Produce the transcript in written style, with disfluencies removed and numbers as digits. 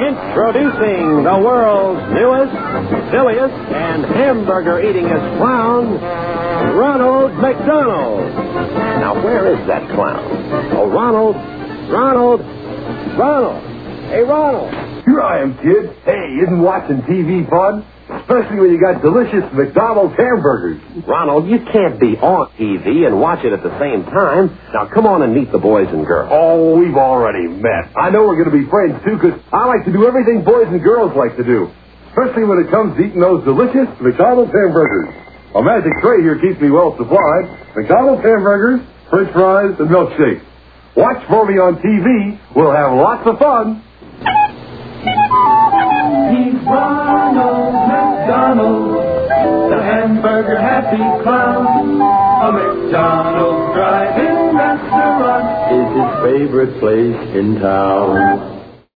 Introducing the world's newest, silliest, and hamburger-eatingest clown, Ronald McDonald. Now, where is that clown? Oh, Ronald. Hey, Ronald. Here I am, kid. Hey, isn't watching TV fun? Especially when you got delicious McDonald's hamburgers. Ronald, you can't be on TV and watch it at the same time. Now, come on and meet the boys and girls. Oh, we've already met. I know we're going to be friends, too, because I like to do everything boys and girls like to do. Especially when it comes to eating those delicious McDonald's hamburgers. A magic tray here keeps me well supplied. McDonald's hamburgers, french fries, and milkshakes. Watch for me on TV. We'll have lots of fun. He's Ronald McDonald, the hamburger happy clown. A McDonald's drive-in restaurant is his favorite place in town.